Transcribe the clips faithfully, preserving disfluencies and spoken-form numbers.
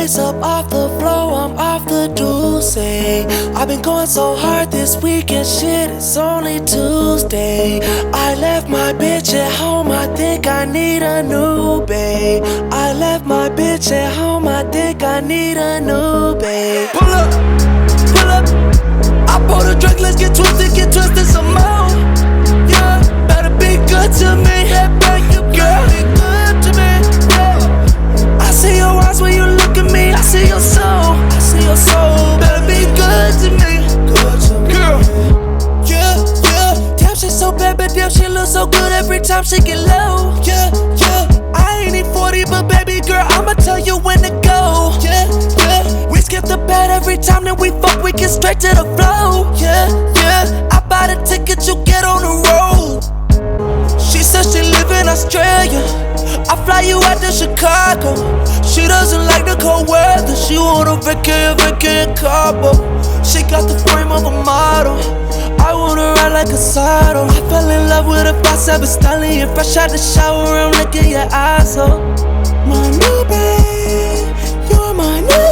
face up off the floor, I'm off the Douce. I've been going so hard this weekend, shit, it's only Tuesday. I left my bitch at home, I think I need a new babe. I left my bitch at home, I think I need a new babe. Pull up, pull up, I bought a drink, let's get twisted, get twisted some more. Yeah, better be good to me, head back, you girl, be good to me, yeah. I see your eyes when you look at me, I see your soul, I see your soul. Better be good to me, good to me, girl. Yeah, yeah. Damn, she so bad, but damn, she look so good every time she get low. Yeah, yeah. I ain't even forty, but baby girl, I'ma tell you when to go. Yeah, yeah. We skip the bed every time that we fuck, we get straight to the flow. Yeah, yeah. I buy the ticket, you get on the road. She said she live in Australia, I fly you out to Chicago. She doesn't like the cold weather, she wanna vacay, vacay in Cabo. She got the frame of a model, I wanna ride like a saddle. I fell in love with a five seven stallion, fresh out the shower, I'm licking your eyes up. My new babe, you're my new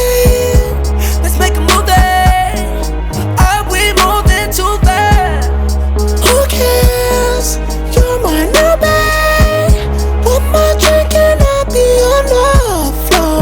babe. Let's make a movie, are we moving too fast? Who cares, you're my new babe. Put my drink and I'll be on the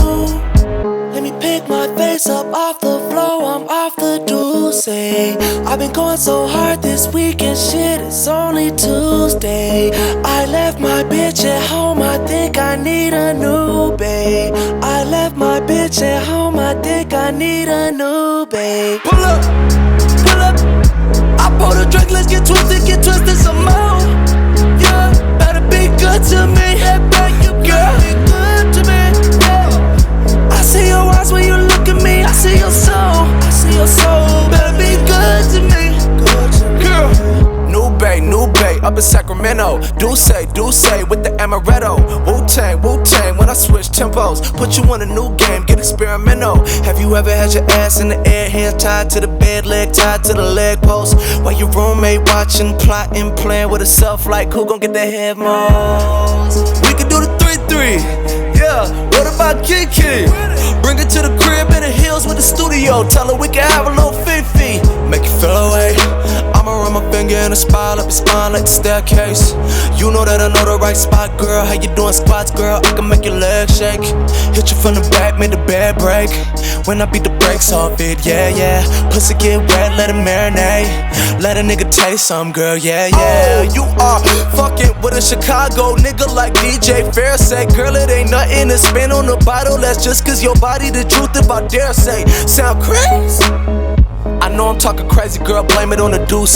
floor. Let me pick my face up off the floor, I'm off the Douce. I've been going so hard this weekend, shit, it's only Tuesday. I left my bitch at home, I think I need a new babe. I left my bitch at home, I think I need a new babe. Pull up, pull up, I bought a drink, let's get twisted, get twisted some more. Yeah, better be good to me, head back, you girl, be good to me, yeah. I see your eyes when you look at me, I see your soul, I see your soul. Better be good to me, good to me, girl. New Bay, New Bay, up in Sacramento. Douce, Douce with the amaretto. Wu-Tang, Wu-Tang when I switch tempos. Put you on a new game, get experimental. Have you ever had your ass in the air, hands tied to the bed, leg tied to the leg post? While your roommate watching, plotting, playing with herself like who gon' get the head most? We could do the three three, yeah, what about Kiki? Bring her to the crib in the hills with the studio. Tell her we can have a little fifi, make you feel away. I'ma run my finger in the spine, up your spine like the staircase. You know that I know the right spot, girl. How you doing squats, girl? I can make your legs shake. Hit you from the back, make the bed break. When I beat the brakes off it, yeah, yeah. Pussy get wet, let it marinate. Let a nigga taste some, girl, yeah, yeah. Oh, you are fucking with a Chicago nigga like D J Fair say. Girl, it ain't nothing to spend on the bottle. That's just cause your body the truth if I dare say. Sound crazy? I know I'm talking crazy, girl, blame it on the Douce.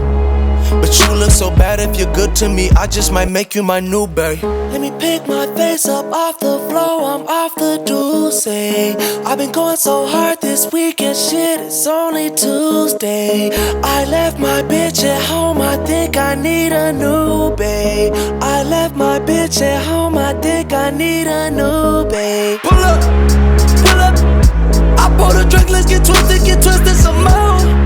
But you look so bad, if you're good to me, I just might make you my new babe. Let me pick my face up off the floor, I'm off the Douce. I've been going so hard this weekend, shit, it's only Tuesday. I left my bitch at home, I think I need a new babe. I left my bitch at home, I think I need a new babe. Pull up, pull up, I bought a drink, let's get twisted, get twisted some more.